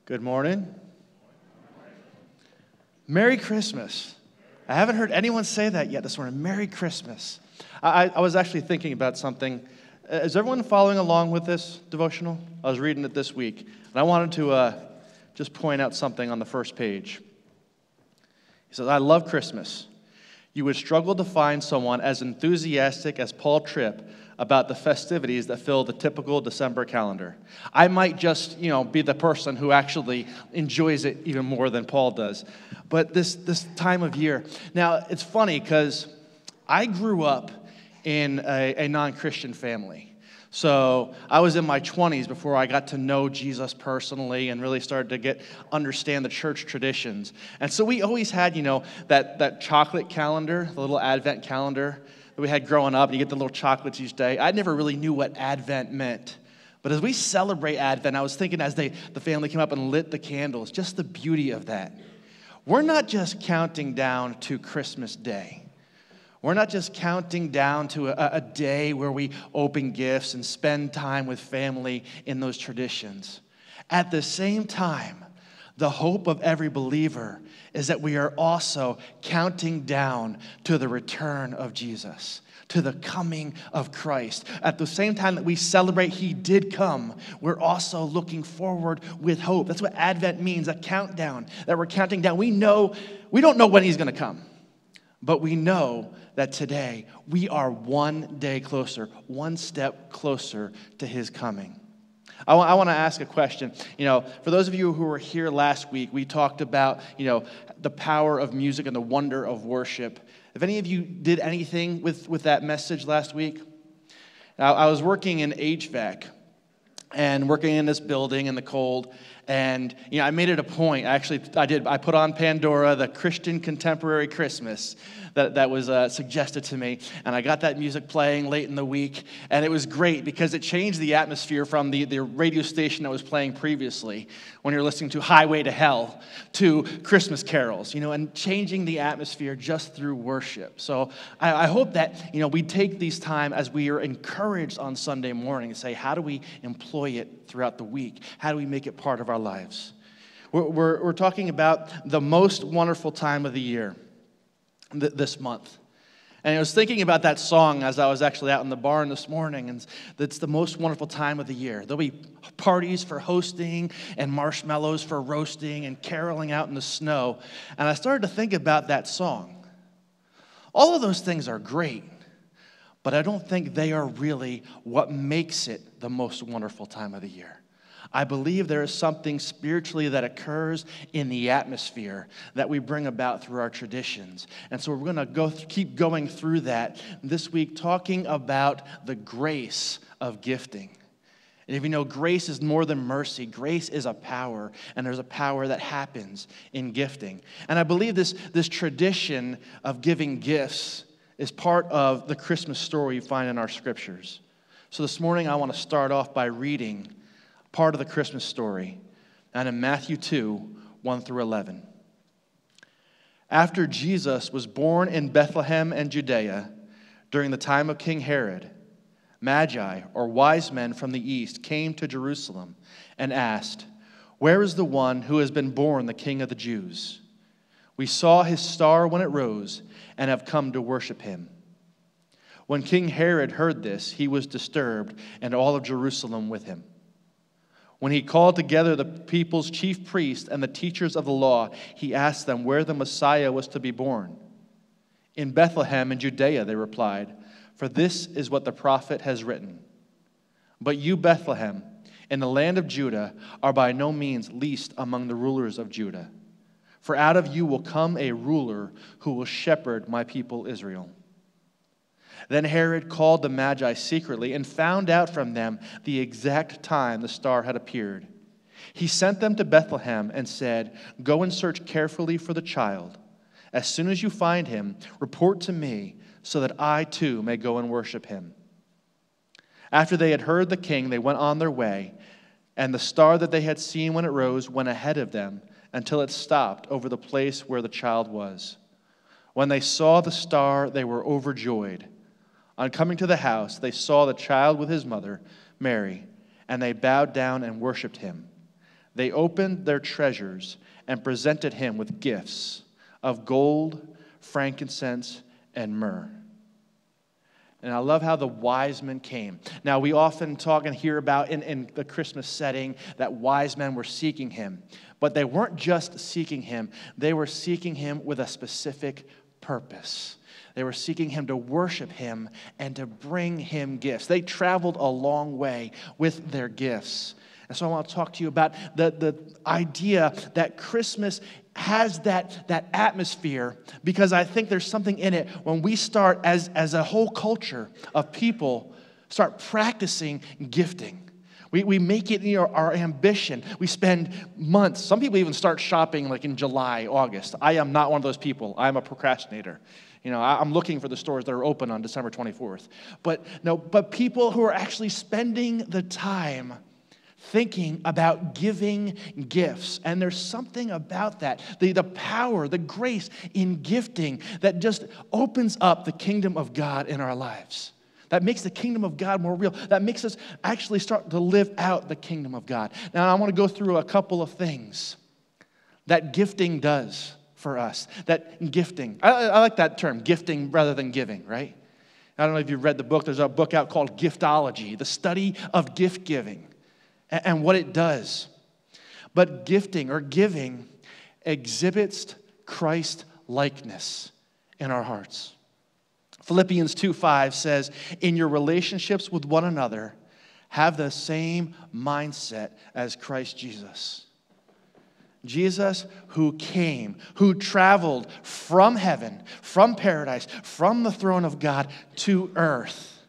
Good morning. Merry Christmas. I haven't heard anyone say that yet this morning. Merry Christmas. I was actually thinking about something. Is everyone following along with this devotional? I was reading it this week, and I wanted to just point out something on the first page. He says, I love Christmas. You would struggle to find someone as enthusiastic as Paul Tripp about the festivities that fill the typical December calendar. I might just, be the person who actually enjoys it even more than Paul does. But this time of year. Now, it's funny because I grew up in a non-Christian family. So I was in my 20s before I got to know Jesus personally and really started to understand the church traditions. And so we always had, that chocolate calendar, the little Advent calendar that we had growing up. And you get the little chocolates each day. I never really knew what Advent meant. But as we celebrate Advent, I was thinking as the family came up and lit the candles, just the beauty of that. We're not just counting down to Christmas Day. We're not just counting down to a day where we open gifts and spend time with family in those traditions. At the same time, the hope of every believer is that we are also counting down to the return of Jesus, to the coming of Christ. At the same time that we celebrate He did come, we're also looking forward with hope. That's what Advent means, a countdown, that we're counting down. We don't know when He's going to come, but we know that today we are one day closer, one step closer to His coming. I want to ask a question. For those of you who were here last week, we talked about, the power of music and the wonder of worship. If any of you did anything with that message last week, now, I was working in HVAC and working in this building in the cold. And, I made it a point. Actually, I put on Pandora, the Christian Contemporary Christmas that was suggested to me. And I got that music playing late in the week. And it was great because it changed the atmosphere from the radio station that was playing previously when you're listening to Highway to Hell to Christmas carols, and changing the atmosphere just through worship. So I hope that, we take these time as we are encouraged on Sunday morning and say, how do we employ it throughout the week? How do we make it part of our lives? We're talking about the most wonderful time of the year this month. And I was thinking about that song as I was actually out in the barn this morning, and it's the most wonderful time of the year. There'll be parties for hosting and marshmallows for roasting and caroling out in the snow. And I started to think about that song. All of those things are great, but I don't think they are really what makes it the most wonderful time of the year. I believe there is something spiritually that occurs in the atmosphere that we bring about through our traditions. And so we're going to keep going through that this week, talking about the grace of gifting. And if you know, grace is more than mercy. Grace is a power, and there's a power that happens in gifting. And I believe this tradition of giving gifts is part of the Christmas story you find in our scriptures. So this morning I want to start off by reading part of the Christmas story, and in Matthew 2, 1 through 11. After Jesus was born in Bethlehem and Judea, during the time of King Herod, Magi, or wise men from the east, came to Jerusalem and asked, "Where is the one who has been born the King of the Jews? We saw his star when it rose and have come to worship him." When King Herod heard this, he was disturbed, and all of Jerusalem with him. When he called together the people's chief priests and the teachers of the law, he asked them where the Messiah was to be born. "In Bethlehem in Judea," they replied, "for this is what the prophet has written. But you, Bethlehem, in the land of Judah, are by no means least among the rulers of Judah. For out of you will come a ruler who will shepherd my people Israel." Then Herod called the Magi secretly and found out from them the exact time the star had appeared. He sent them to Bethlehem and said, "Go and search carefully for the child. As soon as you find him, report to me so that I too may go and worship him." After they had heard the king, they went on their way, and the star that they had seen when it rose went ahead of them until it stopped over the place where the child was. When they saw the star, they were overjoyed. On coming to the house, they saw the child with his mother, Mary, and they bowed down and worshipped him. they opened their treasures and presented him with gifts of gold, frankincense, and myrrh. And I love how the wise men came. Now, we often talk and hear about in the Christmas setting that wise men were seeking him. But they weren't just seeking him. They were seeking him with a specific purpose. They were seeking him to worship him and to bring him gifts. They traveled a long way with their gifts. And so I want to talk to you about the idea that Christmas has that atmosphere, because I think there's something in it when we start, as a whole culture of people, start practicing gifting. We make it our ambition. We spend months. Some people even start shopping like in July, August. I am not one of those people. I am a procrastinator. I'm looking for the stores that are open on December 24th. But people who are actually spending the time thinking about giving gifts. And there's something about that, the power, the grace in gifting that just opens up the kingdom of God in our lives. That makes the kingdom of God more real. That makes us actually start to live out the kingdom of God. Now, I want to go through a couple of things that gifting does for us. That gifting, I like that term, gifting rather than giving, right? I don't know if you've read the book. There's a book out called Giftology, the study of gift giving and what it does. But gifting or giving exhibits Christ-likeness in our hearts. Philippians 2:5 says, in your relationships with one another, have the same mindset as Christ Jesus. Jesus who came, who traveled from heaven, from paradise, from the throne of God to earth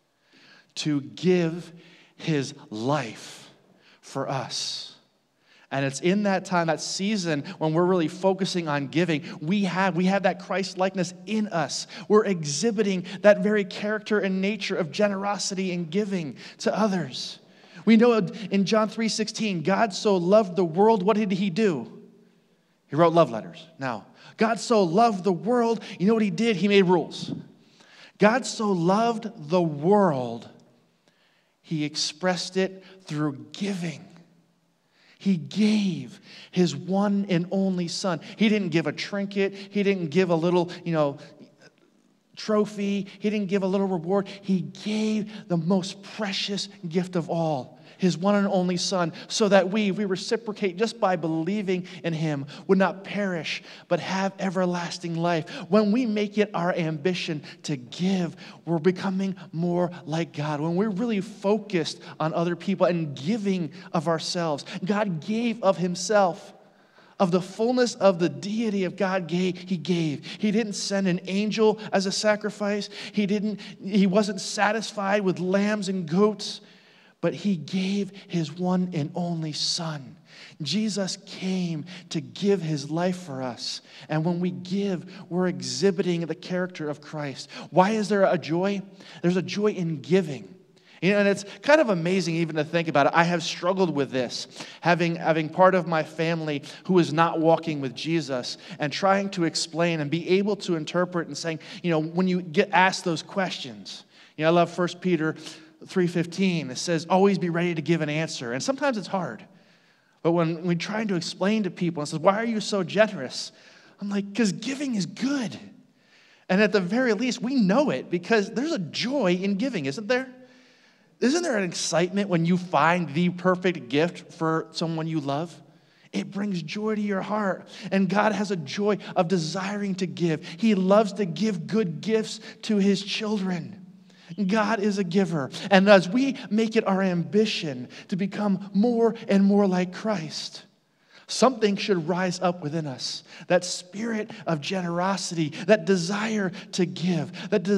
to give his life for us. And it's in that time, that season, when we're really focusing on giving, we have that Christ-likeness in us. We're exhibiting that very character and nature of generosity and giving to others. We know in John 3:16, God so loved the world, what did he do? He wrote love letters. Now, God so loved the world, you know what he did? He made rules. God so loved the world, he expressed it through giving. He gave his one and only son. He didn't give a trinket. He didn't give a little, trophy. He didn't give a little reward. He gave the most precious gift of all, his one and only son, so that we reciprocate just by believing in him, would not perish, but have everlasting life. When we make it our ambition to give, we're becoming more like God. When we're really focused on other people and giving of ourselves, God gave of himself. Of the fullness of the deity of God he gave. He didn't send an angel as a sacrifice. He wasn't satisfied with lambs and goats, but he gave his one and only son. Jesus came to give his life for us. And when we give, we're exhibiting the character of Christ. Why is there a joy? There's a joy in giving. And it's kind of amazing even to think about it. I have struggled with this, having part of my family who is not walking with Jesus and trying to explain and be able to interpret and saying, when you get asked those questions. I love 1 Peter 3:15. It says, always be ready to give an answer. And sometimes it's hard. But when we try to explain to people and says, why are you so generous? I'm like, because giving is good. And at the very least, we know it because there's a joy in giving, isn't there? Isn't there an excitement when you find the perfect gift for someone you love? It brings joy to your heart. And God has a joy of desiring to give. He loves to give good gifts to his children. God is a giver. And as we make it our ambition to become more and more like Christ, something should rise up within us. That spirit of generosity, that desire to give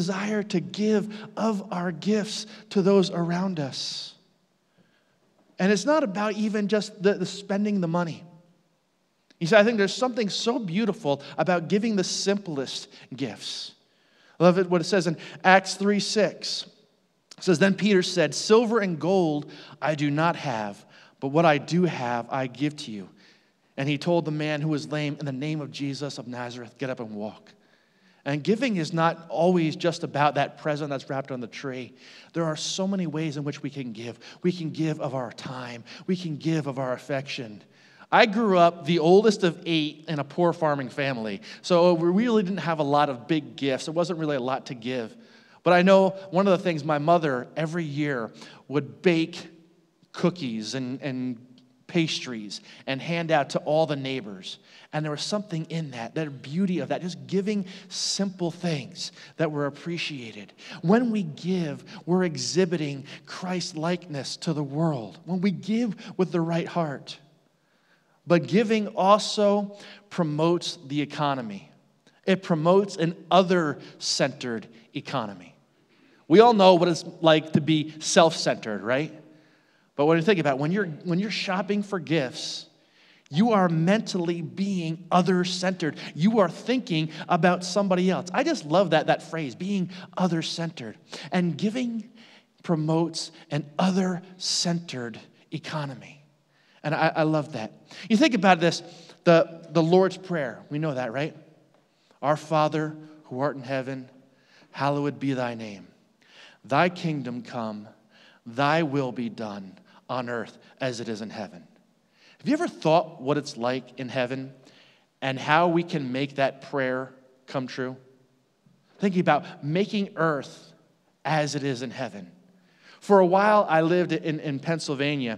of our gifts to those around us. And it's not about even just the spending the money. You see, I think there's something so beautiful about giving the simplest gifts. I love it what it says in Acts 3:6. It says, then Peter said, silver and gold I do not have, but what I do have I give to you. And he told the man who was lame, in the name of Jesus of Nazareth, get up and walk. And giving is not always just about that present that's wrapped on the tree. There are so many ways in which we can give. We can give of our time. We can give of our affection. I grew up the oldest of 8 in a poor farming family, so we really didn't have a lot of big gifts. There wasn't really a lot to give. But I know one of the things my mother every year would bake cookies and pastries and hand out to all the neighbors. And there was something in that beauty of that, just giving simple things that were appreciated. When we give, we're exhibiting Christ-likeness to the world. When we give with the right heart. But giving also promotes the economy. It promotes an other-centered economy. We all know what it's like to be self-centered, right? But when you think about it, when you're shopping for gifts, you are mentally being other-centered. You are thinking about somebody else. I just love that phrase, being other-centered. And giving promotes an other-centered economy. And I love that. You think about this, the Lord's Prayer. We know that, right? Our Father, who art in heaven, hallowed be thy name. Thy kingdom come, thy will be done on earth as it is in heaven. Have you ever thought what it's like in heaven and how we can make that prayer come true? Thinking about making earth as it is in heaven. For a while, I lived in Pennsylvania,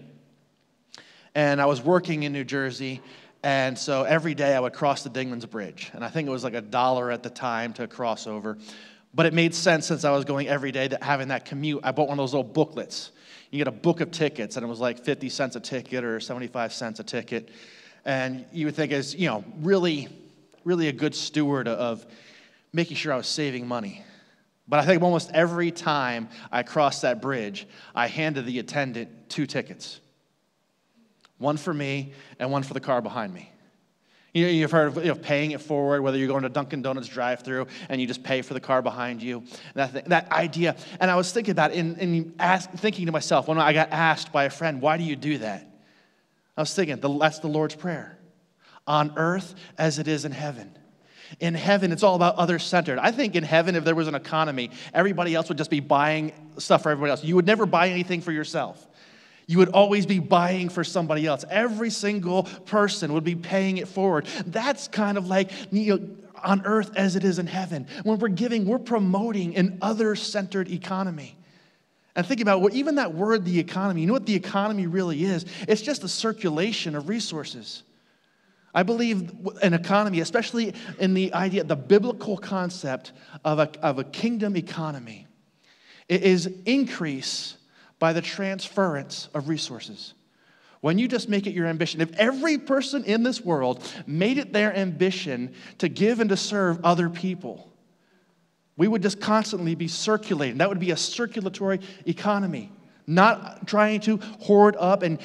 and I was working in New Jersey, and so every day I would cross the Dingman's Bridge, and I think it was like $1 at the time to cross over. But it made sense since I was going every day that having that commute. I bought one of those little booklets. You get a book of tickets, and it was like 50 cents a ticket or 75 cents a ticket. And you would think as, really, really a good steward of making sure I was saving money. But I think almost every time I crossed that bridge, I handed the attendant 2 tickets. One for me and one for the car behind me. You've heard of paying it forward, whether you're going to Dunkin' Donuts drive-thru and you just pay for the car behind you. That idea. And I was thinking about it thinking to myself, when I got asked by a friend, why do you do that? I was thinking, that's the Lord's Prayer. On earth as it is in heaven. In heaven, it's all about other-centered. I think in heaven, if there was an economy, everybody else would just be buying stuff for everybody else. You would never buy anything for yourself. You would always be buying for somebody else. Every single person would be paying it forward. That's kind of like on earth as it is in heaven. When we're giving, we're promoting an other-centered economy. And think about even that word, the economy. You know what the economy really is? It's just a circulation of resources. I believe an economy, especially in the biblical concept of a kingdom economy, it is increase by the transference of resources. When you just make it your ambition, if every person in this world made it their ambition to give and to serve other people, we would just constantly be circulating. That would be a circulatory economy. Not trying to hoard up and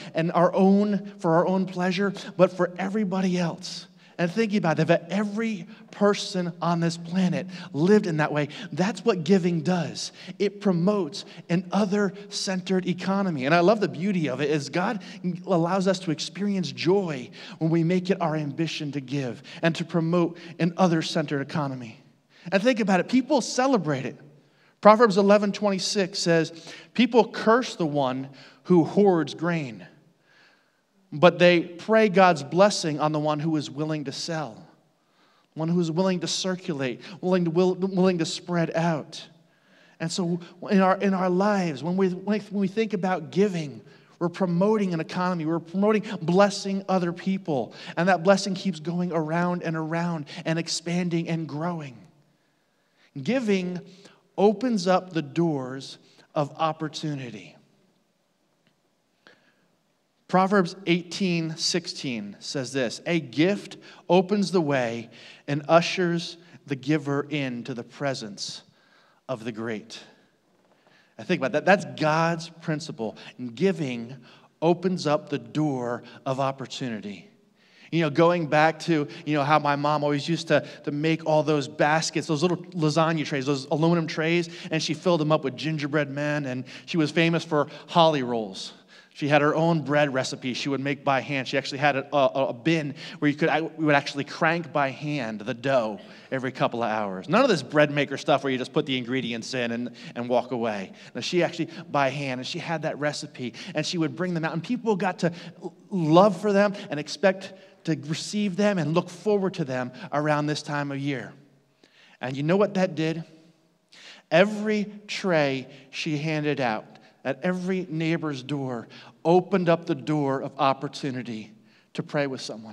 for our own pleasure, but for everybody else. And thinking about that, if every person on this planet lived in that way, that's what giving does. It promotes an other-centered economy. And I love the beauty of it is God allows us to experience joy when we make it our ambition to give and to promote an other-centered economy. And think about it, people celebrate it. Proverbs 11:26 says, people curse the one who hoards grain, but they pray God's blessing on the one who is willing to sell, one who is willing to circulate, willing to spread out. And so in our lives, when we think about giving, we're promoting an economy. We're promoting blessing other people. And that blessing keeps going around and around and expanding and growing. Giving opens up the doors of opportunity. Proverbs 18:16 says this, a gift opens the way and ushers the giver into the presence of the great. I think about that. That's God's principle. And giving opens up the door of opportunity. Going back to, how my mom always used to make all those baskets, those little lasagna trays, those aluminum trays, and she filled them up with gingerbread men, and she was famous for holly rolls. She had her own bread recipe she would make by hand. She actually had a bin where we would actually crank by hand the dough every couple of hours. None of this bread maker stuff where you just put the ingredients in and walk away. No, she actually by hand, and she had that recipe, and she would bring them out, and people got to love for them and expect to receive them and look forward to them around this time of year. And you know what that did? Every tray she handed out at every neighbor's door opened up the door of opportunity to pray with someone.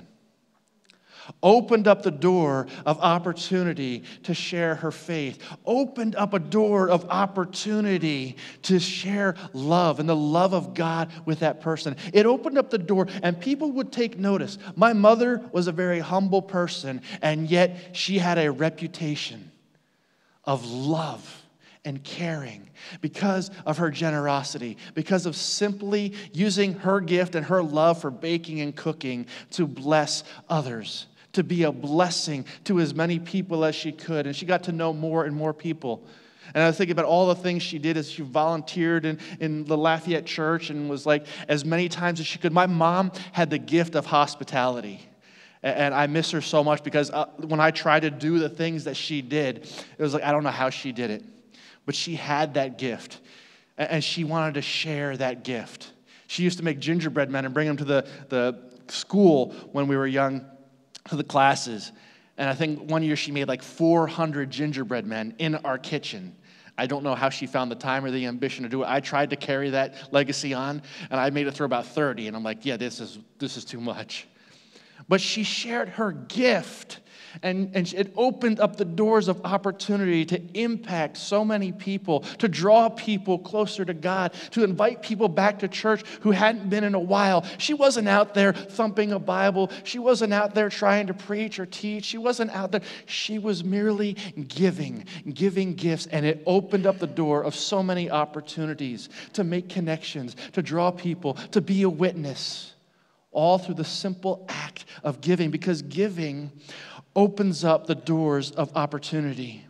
Opened up the door of opportunity to share her faith. Opened up a door of opportunity to share love and the love of God with that person. It opened up the door, and people would take notice. My mother was a very humble person, and yet she had a reputation of love and caring because of her generosity, because of simply using her gift and her love for baking and cooking to bless others, to be a blessing to as many people as she could. And she got to know more and more people. And I was thinking about all the things she did as she volunteered in the Lafayette Church and was like as many times as she could. My mom had the gift of hospitality. And I miss her so much because when I tried to do the things that she did, it was like, I don't know how she did it. But she had that gift, and she wanted to share that gift. She used to make gingerbread men and bring them to the school when we were young, to the classes. And I think one year she made like 400 gingerbread men in our kitchen. I don't know how she found the time or the ambition to do it. I tried to carry that legacy on, and I made it through about 30, and I'm like, yeah, this is too much. But she shared her gift, and it opened up the doors of opportunity to impact so many people, to draw people closer to God, to invite people back to church who hadn't been in a while. She wasn't out there thumping a Bible. She wasn't out there trying to preach or teach. She wasn't out there. She was merely giving gifts, and it opened up the door of so many opportunities to make connections, to draw people, to be a witness, all through the simple act of giving, because giving opens up the doors of opportunity.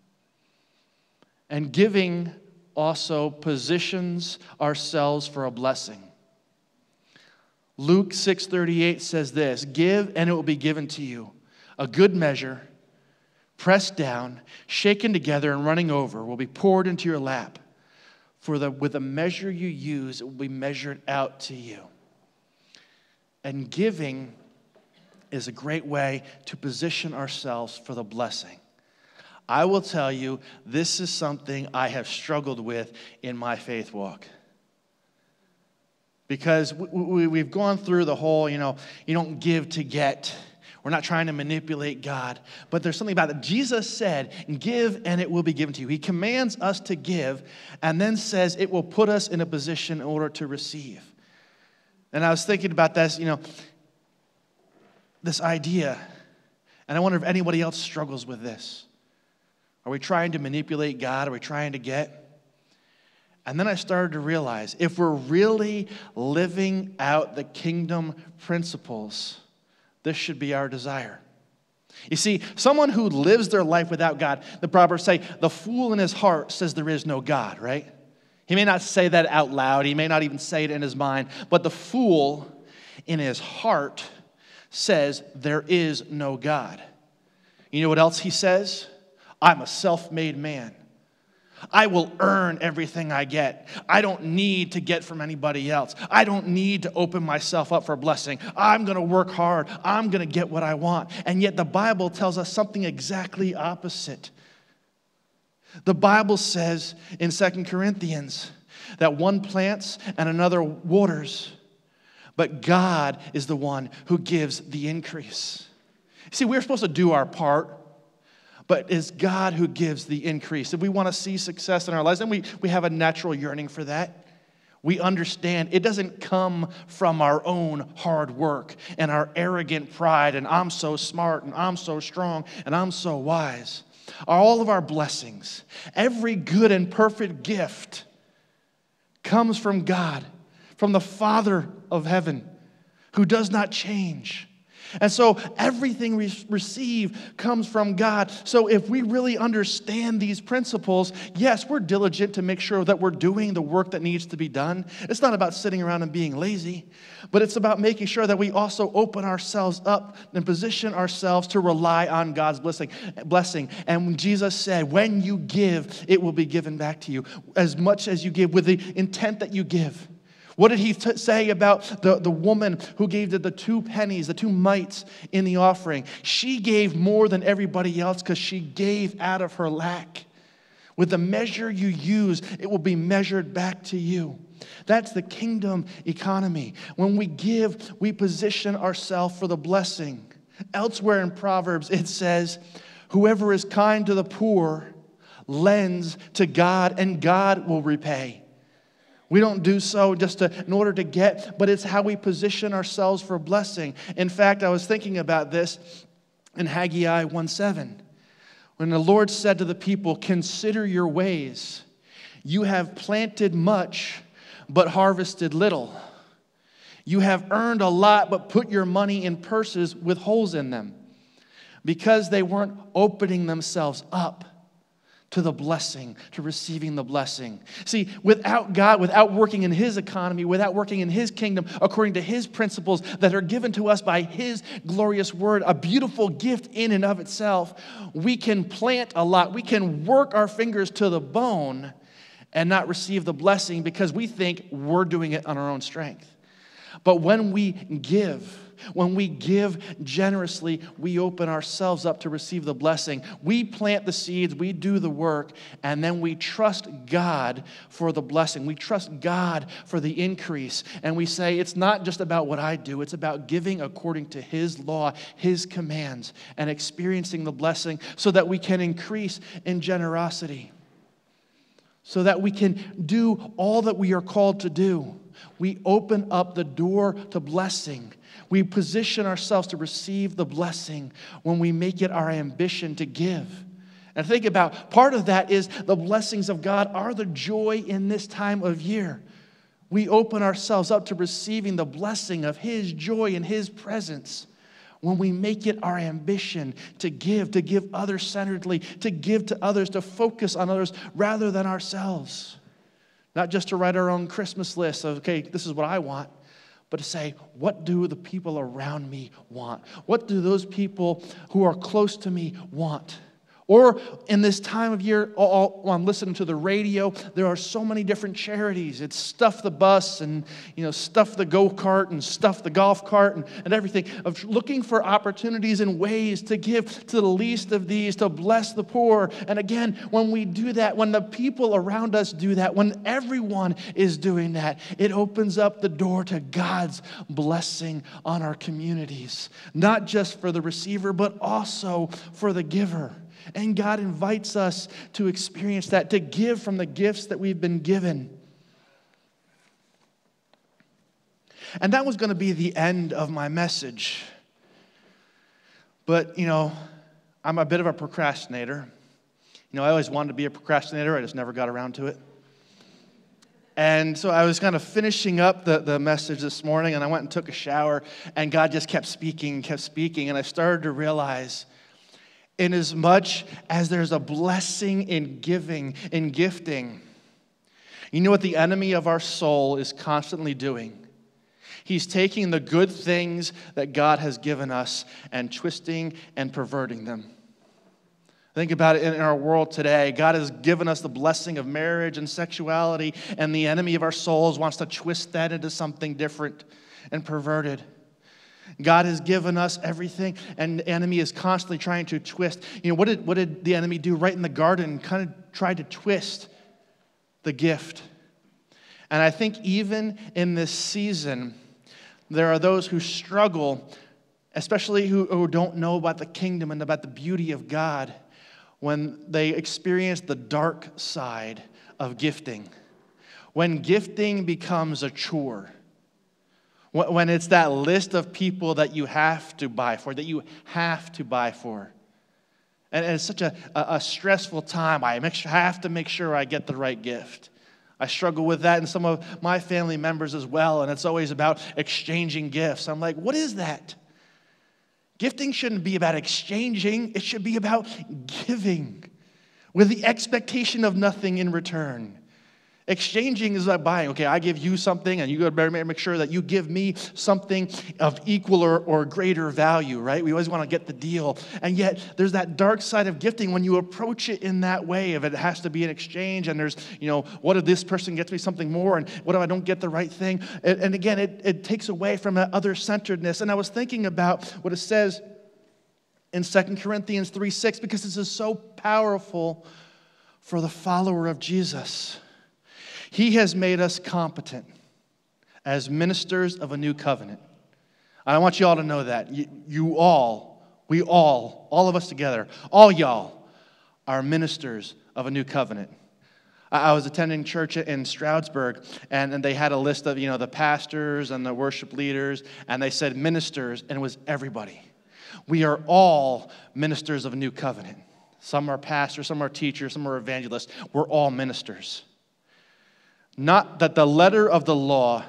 And giving also positions ourselves for a blessing. Luke 6:38 says this, "Give and it will be given to you. A good measure, pressed down, shaken together and running over will be poured into your lap. With the measure you use, it will be measured out to you." And giving is a great way to position ourselves for the blessing. I will tell you, this is something I have struggled with in my faith walk. Because we've gone through the whole, you don't give to get. We're not trying to manipulate God. But there's something about it. Jesus said, "Give and it will be given to you." He commands us to give and then says it will put us in a position in order to receive. And I was thinking about this, this idea, and I wonder if anybody else struggles with this. Are we trying to manipulate God? Are we trying to get? And then I started to realize, if we're really living out the kingdom principles, this should be our desire. You see, someone who lives their life without God, the Proverbs say, the fool in his heart says there is no God, right? He may not say that out loud. He may not even say it in his mind. But the fool in his heart says there is no God. You know what else he says? I'm a self-made man. I will earn everything I get. I don't need to get from anybody else. I don't need to open myself up for blessing. I'm going to work hard. I'm going to get what I want. And yet the Bible tells us something exactly opposite. The Bible says in 2 Corinthians that one plants and another waters, but God is the one who gives the increase. See, we're supposed to do our part, but it's God who gives the increase. If we want to see success in our lives, and we have a natural yearning for that, we understand it doesn't come from our own hard work and our arrogant pride, and I'm so smart, and I'm so strong, and I'm so wise. All of our blessings, every good and perfect gift comes from God, from the Father of heaven, who does not change. And so everything we receive comes from God. So if we really understand these principles, yes, we're diligent to make sure that we're doing the work that needs to be done. It's not about sitting around and being lazy, but it's about making sure that we also open ourselves up and position ourselves to rely on God's blessing. And when Jesus said, when you give, it will be given back to you. As much as you give, with the intent that you give. What did he say about the woman who gave the 2 pennies, the 2 mites in the offering? She gave more than everybody else because she gave out of her lack. With the measure you use, it will be measured back to you. That's the kingdom economy. When we give, we position ourselves for the blessing. Elsewhere in Proverbs, it says, whoever is kind to the poor lends to God, and God will repay. We don't do so just in order to get, but it's how we position ourselves for blessing. In fact, I was thinking about this in Haggai 1:7. When the Lord said to the people, consider your ways. You have planted much, but harvested little. You have earned a lot, but put your money in purses with holes in them. Because they weren't opening themselves up to the blessing, to receiving the blessing. See, without God, without working in His economy, without working in His kingdom, according to His principles that are given to us by His glorious word, a beautiful gift in and of itself, we can plant a lot. We can work our fingers to the bone and not receive the blessing because we think we're doing it on our own strength. But when we give generously, we open ourselves up to receive the blessing. We plant the seeds, we do the work, and then we trust God for the blessing. We trust God for the increase. And we say, it's not just about what I do, it's about giving according to His law, His commands, and experiencing the blessing so that we can increase in generosity, so that we can do all that we are called to do. We open up the door to blessing. We position ourselves to receive the blessing when we make it our ambition to give. And think about, part of that is the blessings of God are the joy in this time of year. We open ourselves up to receiving the blessing of His joy and His presence when we make it our ambition to give other-centeredly, to give to others, to focus on others rather than ourselves. Not just to write our own Christmas list of, okay, this is what I want, but to say, what do the people around me want? What do those people who are close to me want? Or in this time of year, I'm listening to the radio, there are so many different charities. It's Stuff the Bus and, Stuff the Go-Kart and Stuff the Golf Cart and everything. Of looking for opportunities and ways to give to the least of these, to bless the poor. And again, when we do that, when the people around us do that, when everyone is doing that, it opens up the door to God's blessing on our communities. Not just for the receiver, but also for the giver. And God invites us to experience that, to give from the gifts that we've been given. And that was going to be the end of my message. But, I'm a bit of a procrastinator. I always wanted to be a procrastinator. I just never got around to it. And so I was kind of finishing up the message this morning, and I went and took a shower, and God just kept speaking, and I started to realize, inasmuch as there's a blessing in giving, in gifting, you know what the enemy of our soul is constantly doing? He's taking the good things that God has given us and twisting and perverting them. Think about it in our world today. God has given us the blessing of marriage and sexuality, and the enemy of our souls wants to twist that into something different and perverted. God has given us everything, and the enemy is constantly trying to twist. What did the enemy do right in the garden? Kind of tried to twist the gift. And I think even in this season, there are those who struggle, especially who don't know about the kingdom and about the beauty of God, when they experience the dark side of gifting. When gifting becomes a chore. When it's that list of people that you have to buy for, And it's such a stressful time. I have to make sure I get the right gift. I struggle with that and some of my family members as well, and it's always about exchanging gifts. I'm like, what is that? Gifting shouldn't be about exchanging. It should be about giving with the expectation of nothing in return. Exchanging is like buying. Okay, I give you something, and you better make sure that you give me something of equal or greater value, right? We always want to get the deal. And yet, there's that dark side of gifting when you approach it in that way, if it has to be an exchange, and there's, what if this person gets me something more, and what if I don't get the right thing? And again, it takes away from that other-centeredness. And I was thinking about what it says in 2 Corinthians 3:6, because this is so powerful for the follower of Jesus. He has made us competent as ministers of a new covenant. I want you all to know that. We all of us together, all y'all are ministers of a new covenant. I was attending church in Stroudsburg, and they had a list of, the pastors and the worship leaders, and they said ministers, and it was everybody. We are all ministers of a new covenant. Some are pastors, some are teachers, some are evangelists. We're all ministers. Not that the letter of the law,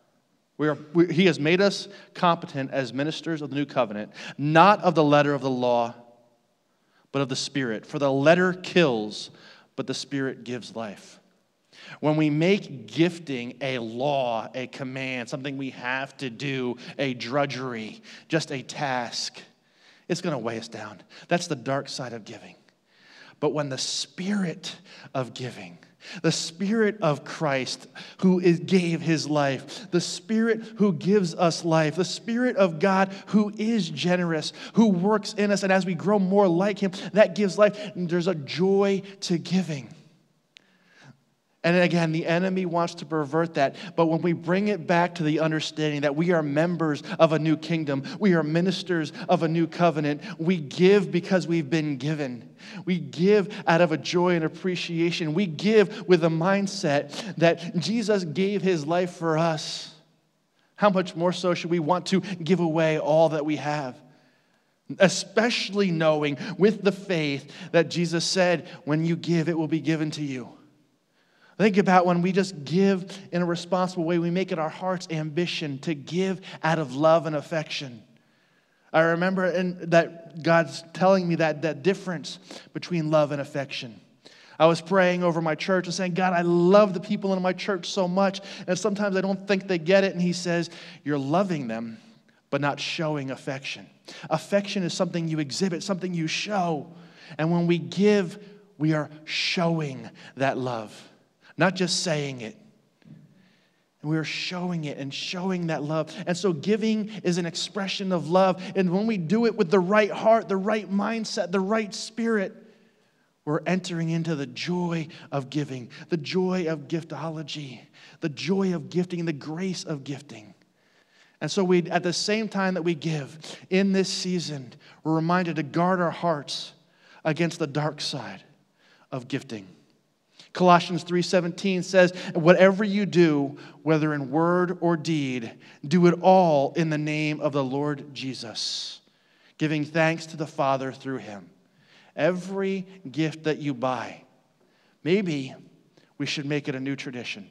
he has made us competent as ministers of the new covenant, not of the letter of the law, but of the Spirit. For the letter kills, but the Spirit gives life. When we make gifting a law, a command, something we have to do, a drudgery, just a task, it's going to weigh us down. That's the dark side of giving. But when the Spirit of giving, the Spirit of Christ who gave his life, the Spirit who gives us life, the Spirit of God who is generous, who works in us, and as we grow more like him, that gives life. And there's a joy to giving. And again, the enemy wants to pervert that. But when we bring it back to the understanding that we are members of a new kingdom, we are ministers of a new covenant, we give because we've been given. We give out of a joy and appreciation. We give with a mindset that Jesus gave his life for us. How much more so should we want to give away all that we have? Especially knowing with the faith that Jesus said, when you give, it will be given to you. Think about when we just give in a responsible way, we make it our heart's ambition to give out of love and affection. I remember that God's telling me that difference between love and affection. I was praying over my church and saying, God, I love the people in my church so much, and sometimes I don't think they get it. And he says, you're loving them, but not showing affection. Affection is something you exhibit, something you show. And when we give, we are showing that love. Not just saying it. And we are showing it and showing that love. And so giving is an expression of love. And when we do it with the right heart, the right mindset, the right spirit, we're entering into the joy of giving, the joy of giftology, the joy of gifting, the grace of gifting. And so we, at the same time that we give in this season, we're reminded to guard our hearts against the dark side of gifting. Colossians 3:17 says, whatever you do, whether in word or deed, do it all in the name of the Lord Jesus, giving thanks to the Father through him. Every gift that you buy, maybe we should make it a new tradition.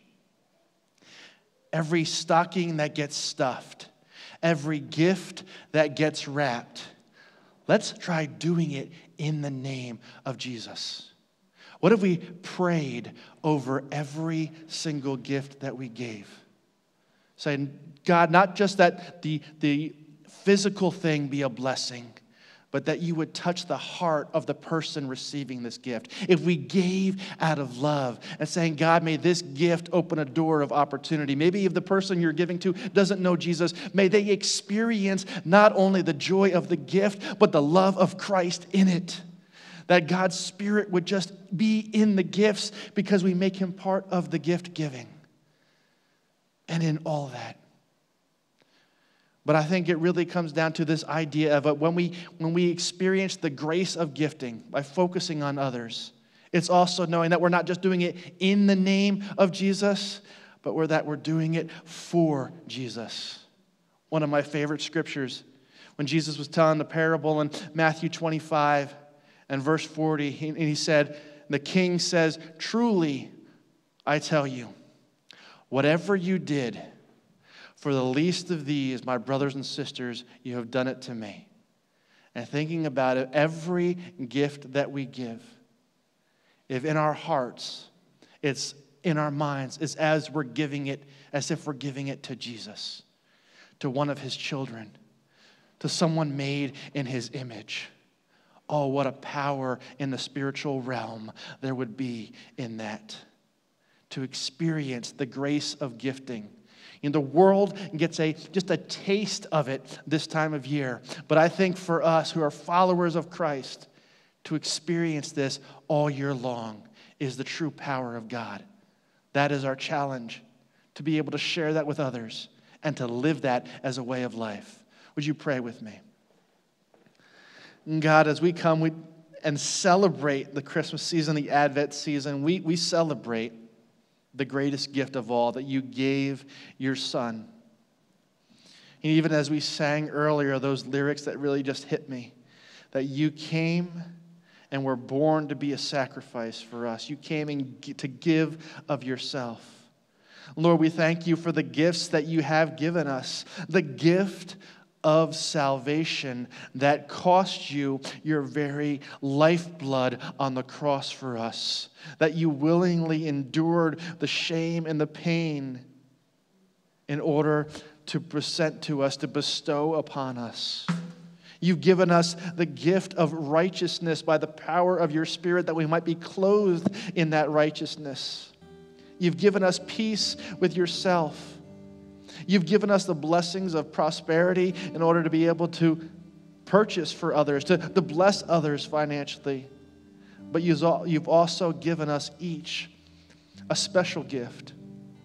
Every stocking that gets stuffed, every gift that gets wrapped, let's try doing it in the name of Jesus. What if we prayed over every single gift that we gave? Saying, God, not just that the physical thing be a blessing, but that you would touch the heart of the person receiving this gift. If we gave out of love and saying, God, may this gift open a door of opportunity. Maybe if the person you're giving to doesn't know Jesus, may they experience not only the joy of the gift, but the love of Christ in it. That God's Spirit would just be in the gifts because we make him part of the gift giving. And in all that. But I think it really comes down to this idea of when we experience the grace of gifting by focusing on others, it's also knowing that we're not just doing it in the name of Jesus, but we're doing it for Jesus. One of my favorite scriptures, when Jesus was telling the parable in Matthew 25, and verse 40, he said, the king says, truly, I tell you, whatever you did for the least of these, my brothers and sisters, you have done it to me. and thinking about it, every gift that we give, if in our hearts, it's in our minds, it's as we're giving it, as if we're giving it to Jesus, to one of his children, to someone made in his image. Oh, what a power in the spiritual realm there would be in that. To experience the grace of gifting. The world gets just a taste of it this time of year. But I think for us who are followers of Christ, to experience this all year long is the true power of God. That is our challenge, to be able to share that with others and to live that as a way of life. Would you pray with me? God, as we come and celebrate the Christmas season, the Advent season, we celebrate the greatest gift of all, that you gave your Son. And even as we sang earlier, those lyrics that really just hit me, that you came and were born to be a sacrifice for us. You came to give of yourself. Lord, we thank you for the gifts that you have given us, the gift of salvation that cost you your very lifeblood on the cross for us, that you willingly endured the shame and the pain in order to present to us, to bestow upon us. You've given us the gift of righteousness by the power of your Spirit, that we might be clothed in that righteousness. You've given us peace with yourself. You've given us the blessings of prosperity in order to be able to purchase for others, to bless others financially. But you've also given us each a special gift,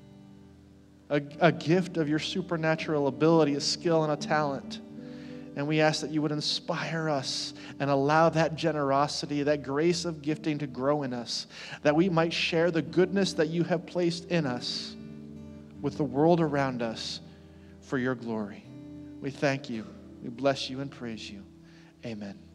a gift of your supernatural ability, a skill, and a talent. And we ask that you would inspire us and allow that generosity, that grace of gifting to grow in us, that we might share the goodness that you have placed in us with the world around us for your glory. We thank you. We bless you and praise you. Amen.